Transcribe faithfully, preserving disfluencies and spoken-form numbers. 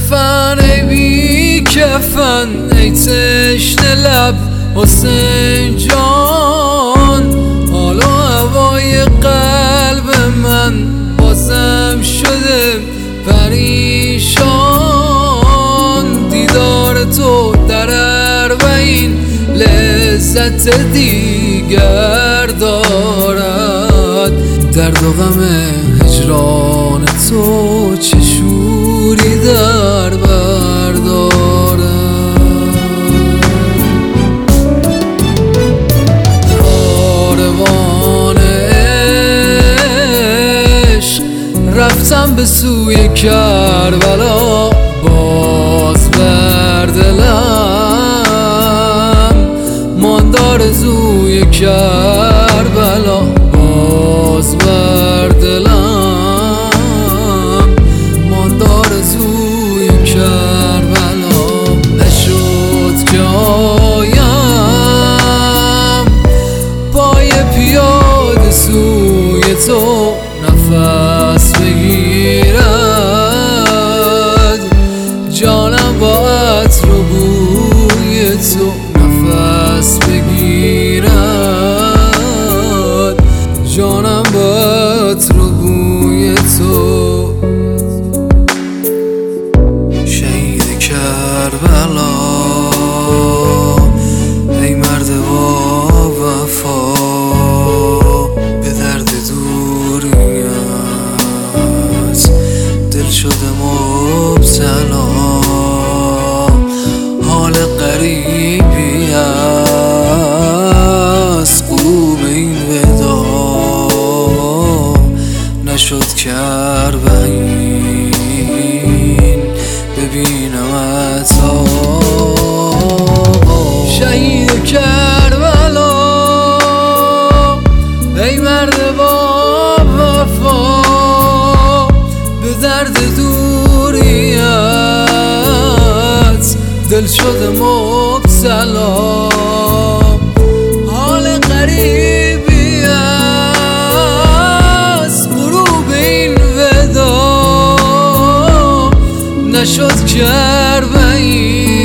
کفن ای بی کفن، ای تشنه لب حسین جان. حالا هوای قلب من بازم شده پریشان. دیدار تو در اربعین لذت دیگر دارد. درد و غم هجران تو چه شوری در بر دارد. کاروان عشق رفتم به سوی کربلا، باز بر دلم ماند آرزوی کربلا. باز بر دلم ماند آرزوی کربلا. نشد که آیم پای پیاده سوی تو، نفس بگیرد جانم با عطر و بوی تو. نفس بگیرد جانم با عطر و بوی تو. شهید کربلا ای مرد با وفا، به درد دوریت دل شده مبتلا. حال غریبی از غروب این ودا، نشد کربعین ببینمت. شهید کربلا ای مرد با وفا، به درد دوریت دل شده مبتلا. حال غریبی از غروب این ودا، نشد کربعین